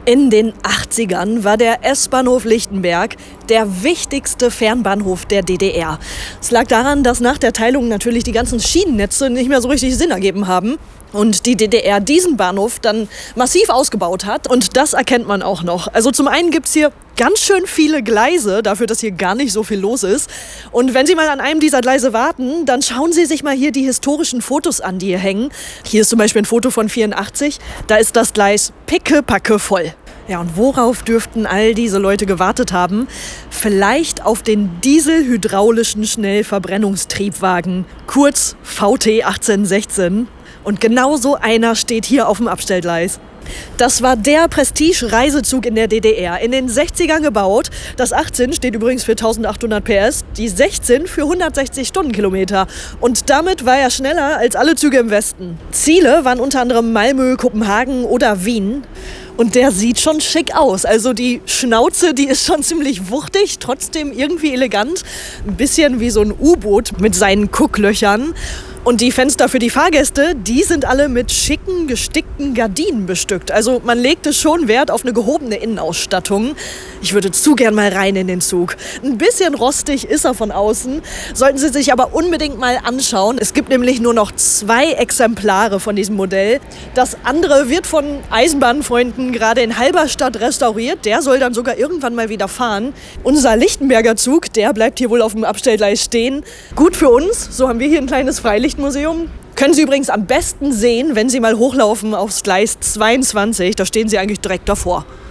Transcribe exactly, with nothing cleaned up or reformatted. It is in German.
In den achtzigern war der S-Bahnhof Lichtenberg der wichtigste Fernbahnhof der D D R. Es lag daran, dass nach der Teilung natürlich die ganzen Schienennetze nicht mehr so richtig Sinn ergeben haben und die D D R diesen Bahnhof dann massiv ausgebaut hat. Und das erkennt man auch noch. Also zum einen gibt es hier ganz schön viele Gleise, dafür, dass hier gar nicht so viel los ist. Und wenn Sie mal an einem dieser Gleise warten, dann schauen Sie sich mal hier die historischen Fotos an, die hier hängen. Hier ist zum Beispiel ein Foto von vierundachtzig. Da ist das Gleis pickepacke voll. Ja, und worauf dürften all diese Leute gewartet haben? Vielleicht auf den dieselhydraulischen Schnellverbrennungstriebwagen, kurz V T achtzehnhundertsechzehn. Und genau so einer steht hier auf dem Abstellgleis. Das war der Prestige-Reisezug in der D D R, in den sechzigern gebaut. Das achtzehn steht übrigens für eintausendachthundert P S, die sechzehn für hundertsechzig Stundenkilometer. Und damit war er schneller als alle Züge im Westen. Ziele waren unter anderem Malmö, Kopenhagen oder Wien. Und der sieht schon schick aus. Also die Schnauze, die ist schon ziemlich wuchtig, trotzdem irgendwie elegant. Ein bisschen wie so ein U-Boot mit seinen Gucklöchern. Und die Fenster für die Fahrgäste, die sind alle mit schicken, gestickten Gardinen bestückt. Also man legte schon Wert auf eine gehobene Innenausstattung. Ich würde zu gern mal rein in den Zug. Ein bisschen rostig ist er von außen, sollten Sie sich aber unbedingt mal anschauen. Es gibt nämlich nur noch zwei Exemplare von diesem Modell. Das andere wird von Eisenbahnfreunden gerade in Halberstadt restauriert. Der soll dann sogar irgendwann mal wieder fahren. Unser Lichtenberger Zug, der bleibt hier wohl auf dem Abstellgleis stehen. Gut für uns, so haben wir hier ein kleines Freilichtmuseum. Können Sie übrigens am besten sehen, wenn Sie mal hochlaufen aufs Gleis zweiundzwanzig. Da stehen Sie eigentlich direkt davor.